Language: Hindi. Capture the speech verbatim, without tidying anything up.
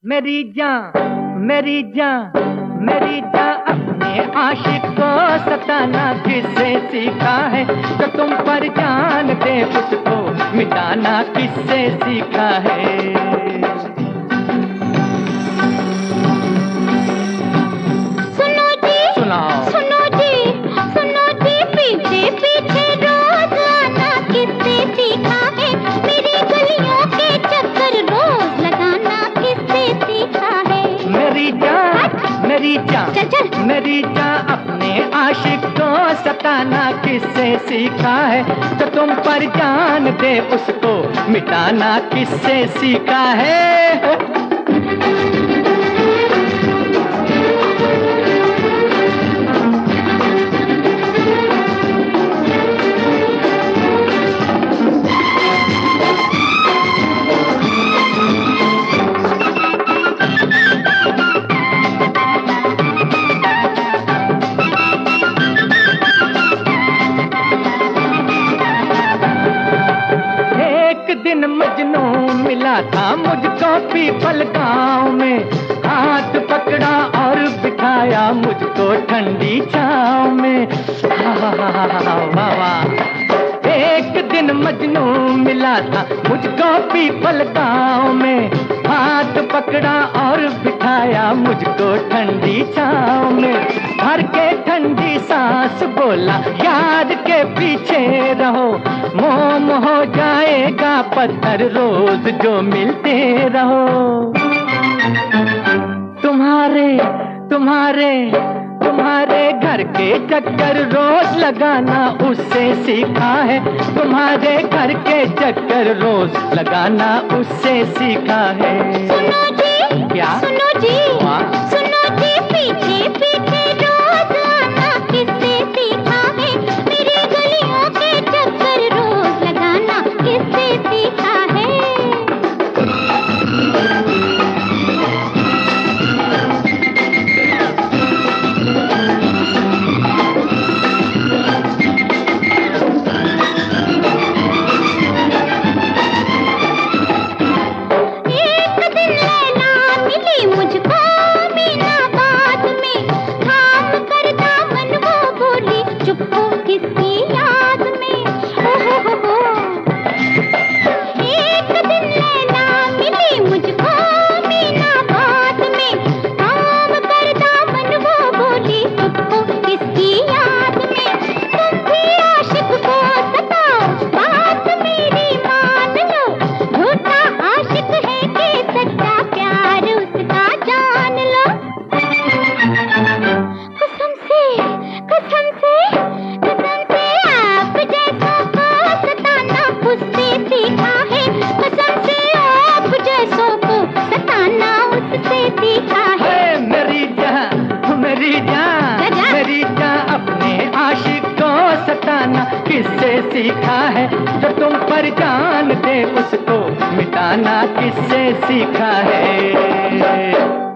मेरी जान मेरी जान मेरी जान अपने आशिक को सताना किससे सीखा है? तो तुम पर जान दे उसको मिटाना किससे सीखा है? सुनो जी, सुनाओ। सुनो जी, सुनो जी, पीछे पीछे रोज आना किससे सीखा है? मेरी गलियों के चक्कर रोज लगाना किससे सीखा है? मेरी जान मेरी जान चल चल। मेरी जान अपने आशिक को सताना किससे सीखा है? तो तुम पर जान दे उसको मिटाना किससे सीखा है? एक दिन मजनू मिला था मुझको पीपल गांव में, हाथ पकड़ा और बिठाया मुझको ठंडी छांव में। वाह वाह। एक दिन मजनू मिला था मुझको पीपल गांव में, हाथ पकड़ा और बिठाया मुझको ठंडी छांव में। भर के ठंडी सांस बोला यार के पीछे रहो, मोम हो जाएगा पत्थर रोज जो मिलते रहो। तुम्हारे तुम्हारे तुम्हारे घर के चक्कर रोज लगाना उससे सीखा है, तुम्हारे घर के चक्कर रोज लगाना उससे सीखा है। सुनो जी, क्या? सुनो जी, वाह। सुनो जी, पीछे पीछे रोज आना किससे सीखा है? मेरी गलियों के चक्कर रोज लगाना किससे सीखा है? एक दिन लैला मिली मुझको मीनाबाद में, थाम कर दामन वो बोली चुप हो किसकी याद में। ओ हो हो हो। एक दिन लैला मिली मुझको मीनाबाद में, थाम कर दामन वो बोली चुप हो किसकी याद में। तुम भी आशिक को सताओ बात मेरी मान लो, झूठा आशिक है कि सच्चा प्यार उसका जान लो। कसम से कसम से कसम से आप जैसों को सताना उससे सीखा है, कसम से आप जैसों को सताना उससे सीखा है। है मेरी जान मेरी जान जा, जा। मेरी जान अपने आशिक को सताना किससे सीखा है? जो तुम पर जान दे उसको मिटाना किससे सीखा है?